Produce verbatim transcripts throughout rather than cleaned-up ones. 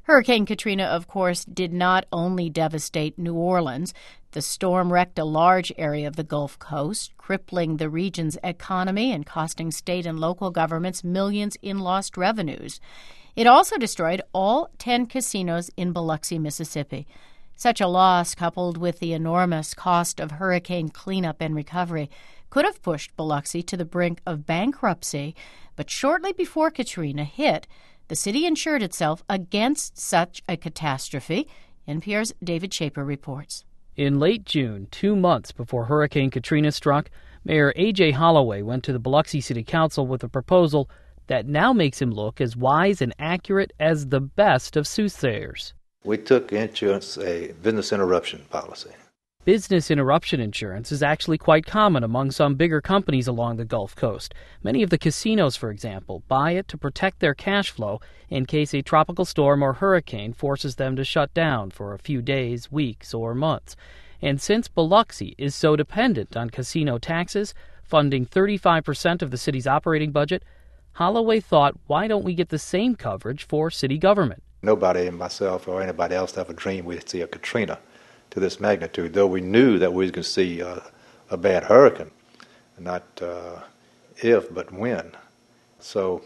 Hurricane Katrina, of course, did not only devastate New Orleans. The storm wrecked a large area of the Gulf Coast, crippling the region's economy and costing state and local governments millions in lost revenues. It also destroyed all ten casinos in Biloxi, Mississippi. Such a loss, coupled with the enormous cost of hurricane cleanup and recovery, could have pushed Biloxi to the brink of bankruptcy. But shortly before Katrina hit, the city insured itself against such a catastrophe. N P R's David Shaper reports. In late June, two months before Hurricane Katrina struck, Mayor A J Holloway went to the Biloxi City Council with a proposal that now makes him look as wise and accurate as the best of soothsayers. We took insurance, a business interruption policy. Business interruption insurance is actually quite common among some bigger companies along the Gulf Coast. Many of the casinos, for example, buy it to protect their cash flow in case a tropical storm or hurricane forces them to shut down for a few days, weeks, or months. And since Biloxi is so dependent on casino taxes, funding thirty-five percent of the city's operating budget, Holloway thought, why don't we get the same coverage for city government? Nobody, myself or anybody else, ever dreamed we'd see a Katrina to this magnitude, though we knew that we was going to see uh, a bad hurricane, not uh, if, but when. So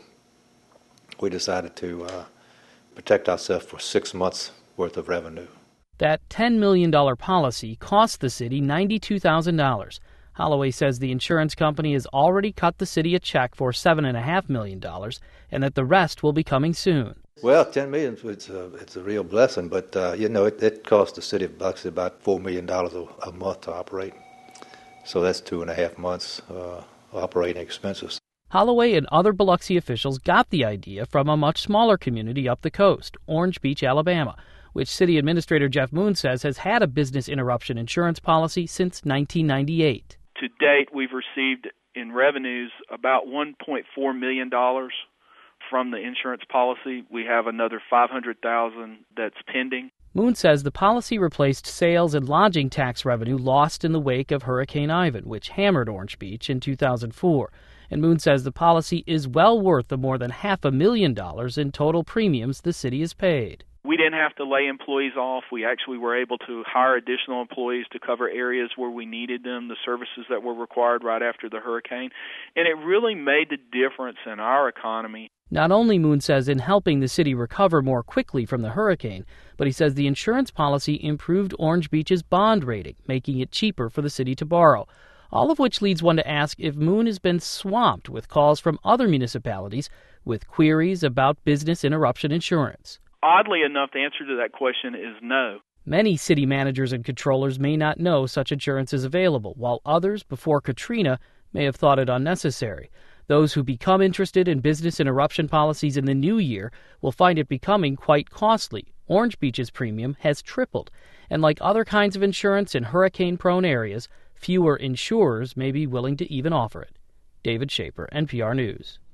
we decided to uh, protect ourselves for six months' worth of revenue. That ten million dollars policy cost the city ninety-two thousand dollars. Holloway says the insurance company has already cut the city a check for seven point five million dollars and that the rest will be coming soon. Well, ten million dollars, it's a, it's a real blessing, but, uh, you know, it, it cost the city of Biloxi about four million dollars a, a month to operate. So that's two and a half months uh, operating expenses. Holloway and other Biloxi officials got the idea from a much smaller community up the coast, Orange Beach, Alabama, which City Administrator Jeff Moon says has had a business interruption insurance policy since nineteen ninety-eight. To date, we've received in revenues about one point four million dollars from the insurance policy. We have another five hundred thousand dollars that's pending. Moon says the policy replaced sales and lodging tax revenue lost in the wake of Hurricane Ivan, which hammered Orange Beach in two thousand four. And Moon says the policy is well worth the more than half a million dollars in total premiums the city has paid. We didn't have to lay employees off. We actually were able to hire additional employees to cover areas where we needed them, the services that were required right after the hurricane. And it really made the difference in our economy. Not only, Moon says, in helping the city recover more quickly from the hurricane, but he says the insurance policy improved Orange Beach's bond rating, making it cheaper for the city to borrow. All of which leads one to ask if Moon has been swamped with calls from other municipalities with queries about business interruption insurance. Oddly enough, the answer to that question is no. Many city managers and controllers may not know such insurance is available, while others, before Katrina, may have thought it unnecessary. Those who become interested in business interruption policies in the new year will find it becoming quite costly. Orange Beach's premium has tripled, and like other kinds of insurance in hurricane-prone areas, fewer insurers may be willing to even offer it. David Shaper, N P R News.